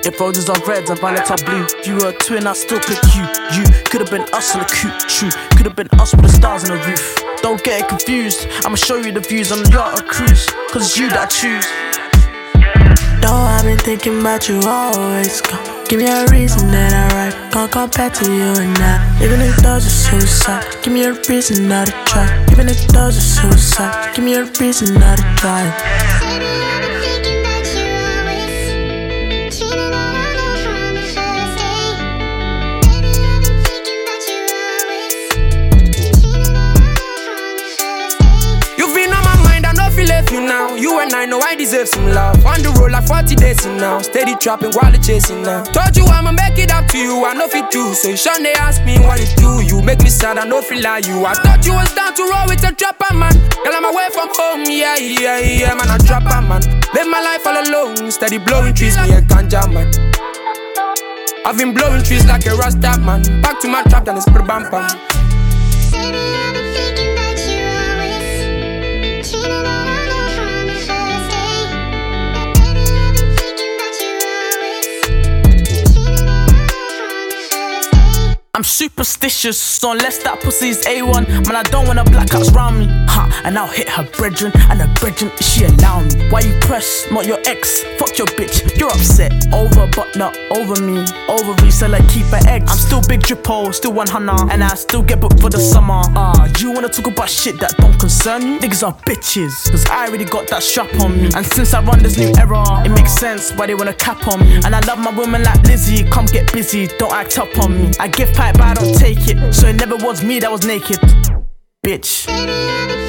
If roses are red and violets are blue, if you were a twin, I'd still pick you. You could've been us on the coupe, true. Could've been us with the stars on the roof. Don't get it confused, I'ma show you the views on the yacht or cruise, cause it's you that I choose. Though I've been thinking about you always. Give me a reason that I write. Can't compare to you and I. Even if those are suicide, give me a reason not to try. Even if those are suicide, give me a reason not to try. Left you now, you and I know I deserve some love. On the road like 40 days in now, steady trapping while the chasing now. Told you I'ma make it up to you, I know fit too. So Sean they ask me what it do. You make me sad, I know feel like you. I thought you was down to roll with a trapper man. Girl, I'm away from home, yeah, man, a trapper man. Live my life all alone, steady blowing trees, me a ganja man. I've been blowing trees like a Rasta man. Back to my trap, then it's pretty bam bam. I'm superstitious, so unless that pussy's A1, man, I don't want her black outs round me. And I'll hit her brethren, and her brethren, she allow me. Why you press, not your ex? Fuck your bitch, you're upset. Over, but not over me. Ovary, so like keep her eggs. I'm still big drippo, still 100, and I still get booked for the summer. You wanna talk about shit that don't concern you? Niggas are bitches, cause I already got that strap on me. And since I run this new era, it makes sense why they wanna cap on me. And I love my women like Lizzie, come get busy, don't act up on me. I give pipe, but I don't take it, so it never was me that was naked. Bitch.